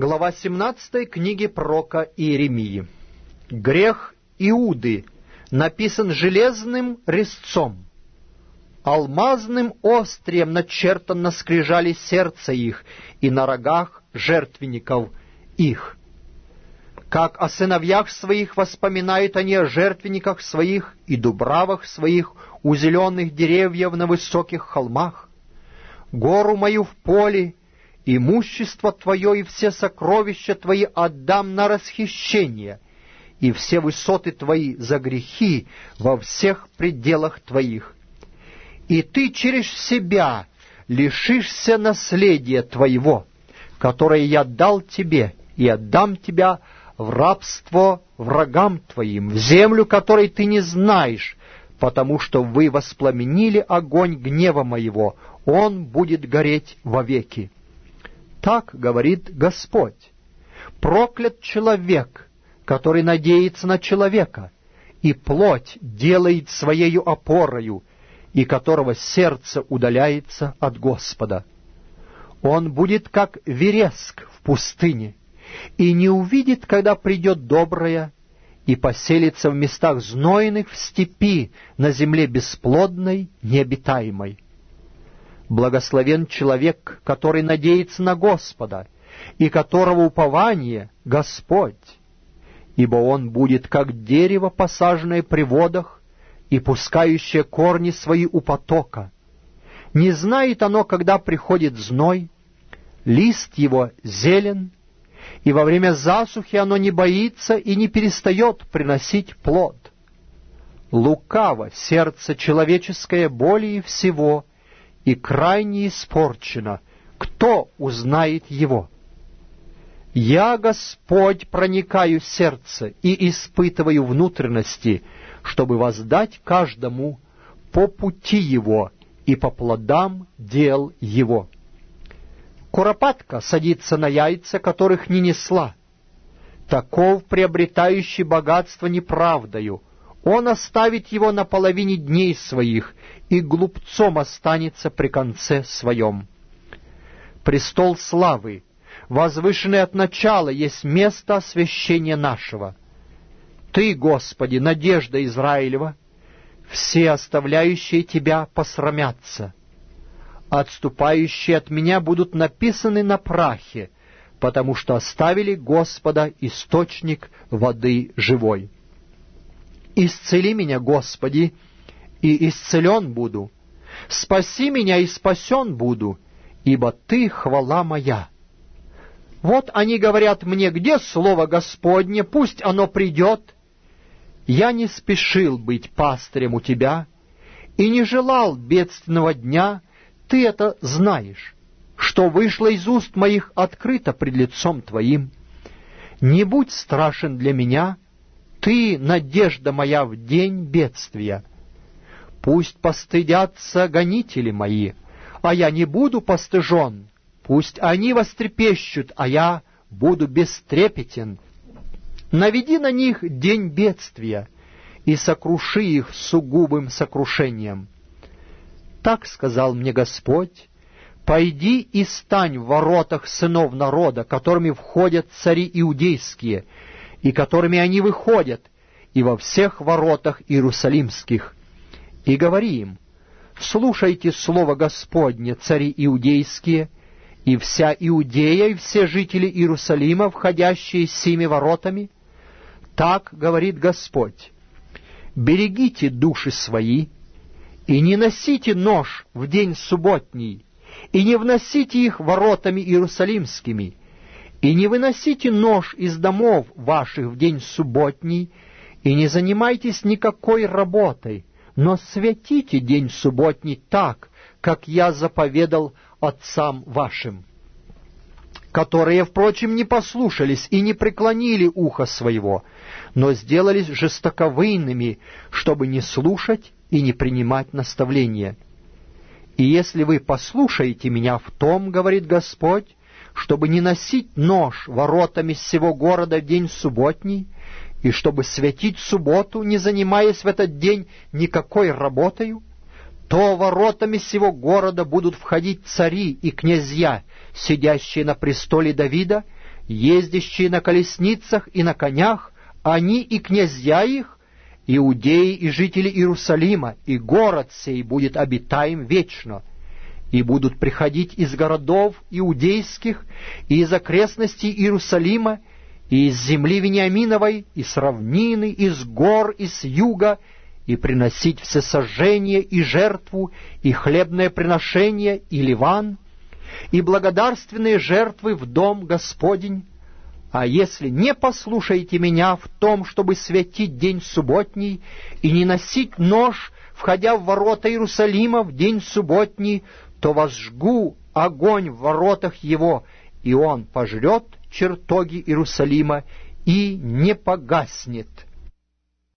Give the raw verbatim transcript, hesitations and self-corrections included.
Глава семнадцатая книги пророка Иеремии. Грех Иуды написан железным резцом, алмазным острием начертан на скрижали сердца их и на рогах жертвенников их. Как о сыновьях своих воспоминают они о жертвенниках своих и дубравах своих у зеленых деревьев на высоких холмах. Гору мою в поле, имущество твое и все сокровища твои отдам на расхищение, и все высоты твои за грехи во всех пределах твоих. И ты через себя лишишься наследия твоего, которое я дал тебе, и отдам тебя в рабство врагам твоим, в землю, которой ты не знаешь, потому что вы воспламенили огонь гнева моего, он будет гореть вовеки. Так говорит Господь: проклят человек, который надеется на человека, и плоть делает своею опорою, и которого сердце удаляется от Господа. Он будет как вереск в пустыне, и не увидит, когда придет доброе, и поселится в местах знойных в степи, на земле бесплодной, необитаемой. Благословен человек, который надеется на Господа, и которого упование — Господь, ибо он будет как дерево, посаженное при водах, и пускающее корни свои у потока. Не знает оно, когда приходит зной, лист его зелен, и во время засухи оно не боится и не перестает приносить плод. Лукаво сердце человеческое более всего, и крайне испорчено. Кто узнает его? Я, Господь, проникаю в сердце и испытываю внутренности, чтобы воздать каждому по пути его и по плодам дел его. Куропатка садится на яйца, которых не несла. Таков приобретающий богатство неправдою. Он оставит его на половине дней своих, и глупцом останется при конце своем. Престол славы, возвышенный от начала, есть место освящения нашего. Ты, Господи, надежда Израилева, все оставляющие Тебя посрамятся. Отступающие от Меня будут написаны на прахе, потому что оставили Господа, источник воды живой. Исцели меня, Господи, и исцелен буду. Спаси меня, и спасен буду, ибо Ты хвала моя. Вот они говорят мне: где слово Господне? Пусть оно придет. Я не спешил быть пастырем у Тебя и не желал бедственного дня. Ты это знаешь, что вышло из уст моих открыто пред лицом Твоим. Не будь страшен для меня, Ты — надежда моя в день бедствия. Пусть постыдятся гонители мои, а я не буду постыжен. Пусть они вострепещут, а я буду бестрепетен. Наведи на них день бедствия и сокруши их сугубым сокрушением. Так сказал мне Господь: пойди и стань в воротах сынов народа, которыми входят цари иудейские, и которыми они выходят, и во всех воротах иерусалимских. И говори им: слушайте слово Господне, цари иудейские, и вся Иудея, и все жители Иерусалима, входящие сими воротами. Так говорит Господь: берегите души свои, и не носите нож в день субботний, и не вносите их воротами иерусалимскими, и не выносите нож из домов ваших в день субботний, и не занимайтесь никакой работой, но святите день субботний так, как я заповедал отцам вашим, которые, впрочем, не послушались и не преклонили ухо своего, но сделались жестоковыйными, чтобы не слушать и не принимать наставления. И если вы послушаете меня в том, говорит Господь, чтобы не носить нож воротами всего города в день субботний, и чтобы святить субботу, не занимаясь в этот день никакой работою, то воротами сего города будут входить цари и князья, сидящие на престоле Давида, ездящие на колесницах и на конях, они и князья их, иудеи и жители Иерусалима, и город сей будет обитаем вечно. И будут приходить из городов иудейских, и из окрестностей Иерусалима, и из земли Вениаминовой, и с равнины, и с гор, и с юга, и приносить всесожжение и жертву, и хлебное приношение, и ливан, и благодарственные жертвы в дом Господень. А если не послушаете меня в том, чтобы святить день субботний, и не носить нож, входя в ворота Иерусалима в день субботний, то возжгу огонь в воротах его, и он пожрет чертоги Иерусалима и не погаснет».